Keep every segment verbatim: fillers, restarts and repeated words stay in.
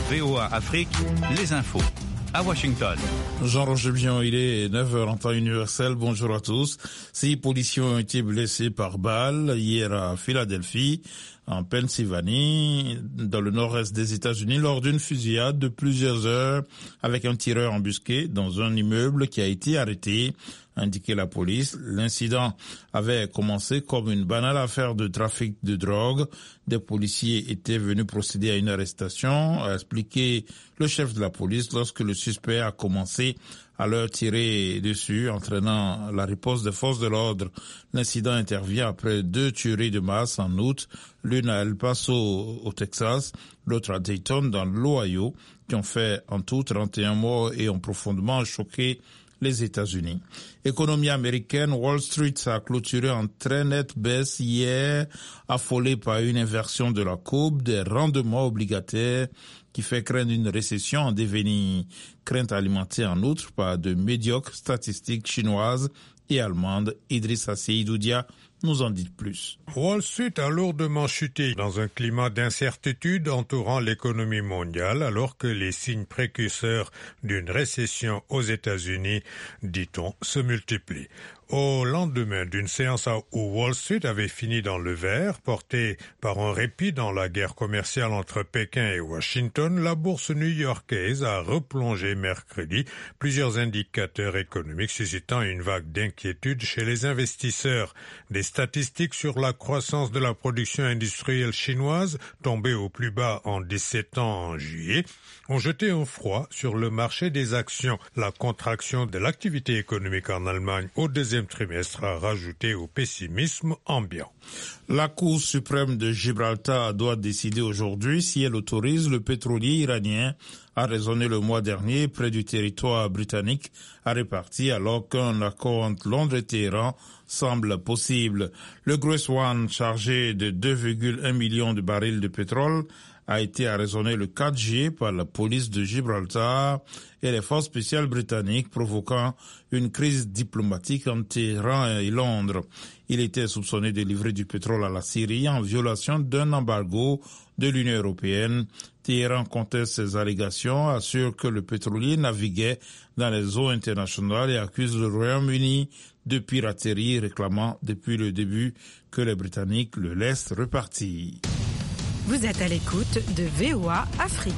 V O A Afrique, les infos. À Washington. Jean-Roger Bion, il est neuf heures en temps universel. Bonjour à tous. Six policiers ont été blessés par balle hier à Philadelphie, en Pennsylvanie, dans le nord-est des États-Unis, lors d'une fusillade de plusieurs heures avec un tireur embusqué dans un immeuble qui a été arrêté, a indiqué la police. L'incident avait commencé comme une banale affaire de trafic de drogue. Des policiers étaient venus procéder à une arrestation, a expliqué le chef de la police, lorsque le suspect a commencé à leur tirer dessus, entraînant la riposte des forces de l'ordre. L'incident intervient après deux tueries de masse en août, l'une à El Paso au Texas, l'autre à Dayton dans l'Ohio, qui ont fait en tout trente et un morts et ont profondément choqué les États-Unis. Économie américaine, Wall Street a clôturé en très nette baisse hier, affolée par une inversion de la courbe des rendements obligataires qui fait craindre une récession en devenir, crainte alimentée en outre par de médiocres statistiques chinoises et allemandes. Idrissa Seydoudia nous en dit plus. Wall Street a lourdement chuté dans un climat d'incertitude entourant l'économie mondiale, alors que les signes précurseurs d'une récession aux États-Unis, dit-on, se multiplient. Au lendemain d'une séance où Wall Street avait fini dans le vert, portée par un répit dans la guerre commerciale entre Pékin et Washington, la bourse new-yorkaise a replongé mercredi, plusieurs indicateurs économiques suscitant une vague d'inquiétude chez les investisseurs. Des statistiques sur la croissance de la production industrielle chinoise, tombée au plus bas en dix-sept ans en juillet, ont jeté un froid sur le marché des actions. La contraction de l'activité économique en Allemagne au deuxième trimestre a rajouté au pessimisme ambiant. La Cour suprême de Gibraltar doit décider aujourd'hui si elle autorise le pétrolier iranien à raisonner le mois dernier près du territoire britannique à répartir, alors qu'un accord entre Londres et Téhéran semble possible. Le Grace One, chargé de deux virgule un millions de barils de pétrole, a été arraisonné le quatre juillet par la police de Gibraltar et les forces spéciales britanniques, provoquant une crise diplomatique entre Téhéran et Londres. Il était soupçonné de livrer du pétrole à la Syrie en violation d'un embargo de l'Union européenne. Téhéran conteste ces allégations, assure que le pétrolier naviguait dans les eaux internationales et accuse le Royaume-Uni de piraterie, réclamant depuis le début que les Britanniques le laissent repartir. Vous êtes à l'écoute de V O A Afrique.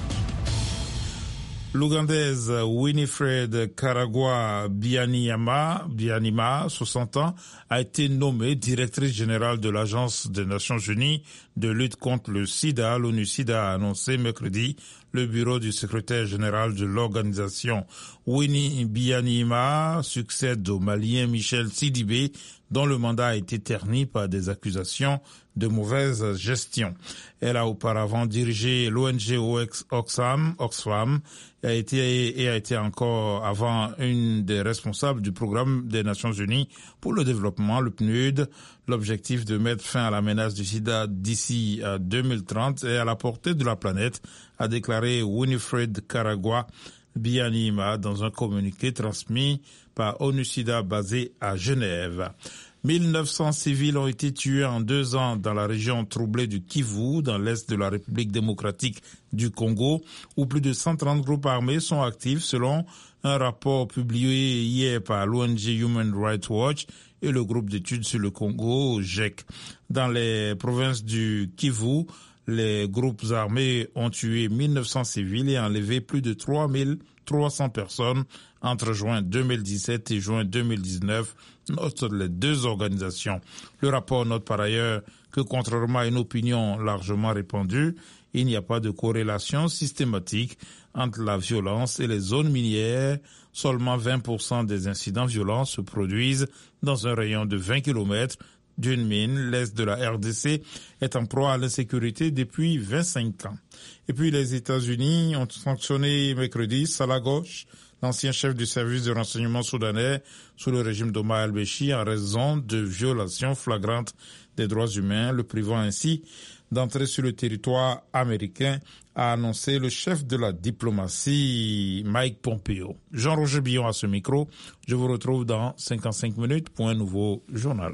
L'Ougandaise Winifred Karagwa Byanyima, Byanima, soixante ans, a été nommée directrice générale de l'Agence des Nations Unies de lutte contre le sida. L'ONU-SIDA a annoncé mercredi le bureau du secrétaire général de l'organisation. Winnie Byanima succède au Malien Michel Sidibé, dont le mandat a été terni par des accusations de mauvaise gestion. Elle a auparavant dirigé l'O N G Oxfam, Oxfam et a été, et a été encore avant une des responsables du programme des Nations Unies pour le développement, le P N U D. L'objectif de mettre fin à la menace du sida d'ici à deux mille trente est à la portée de la planète, a déclaré Winifred Karagwa Byanima dans un communiqué transmis par ONU-SIDA basé à Genève. mille neuf cents civils ont été tués en deux ans dans la région troublée du Kivu, dans l'est de la République démocratique du Congo, où plus de cent trente groupes armés sont actifs selon un rapport publié hier par l'O N G Human Rights Watch et le groupe d'études sur le Congo, G E C. Dans les provinces du Kivu, les groupes armés ont tué mille neuf cents civils et enlevé plus de trois mille trois cents personnes entre juin deux mille dix-sept et juin deux mille dix-neuf, notent les deux organisations. Le rapport note par ailleurs que, contrairement à une opinion largement répandue, il n'y a pas de corrélation systématique entre la violence et les zones minières. Seulement vingt pour cent des incidents violents se produisent dans un rayon de vingt kilomètres d'une mine. L'Est de la R D C est en proie à l'insécurité depuis vingt-cinq ans. Et puis les États-Unis ont sanctionné mercredi Salah Ghosh, l'ancien chef du service de renseignement soudanais sous le régime d'Omar al-Béchir, en raison de violations flagrantes des droits humains, le privant ainsi d'entrer sur le territoire américain, a annoncé le chef de la diplomatie, Mike Pompeo. Jean-Roger Billon à ce micro. Je vous retrouve dans cinquante-cinq minutes pour un nouveau journal.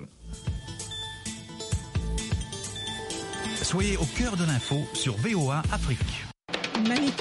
Soyez au cœur de l'info sur V O A Afrique.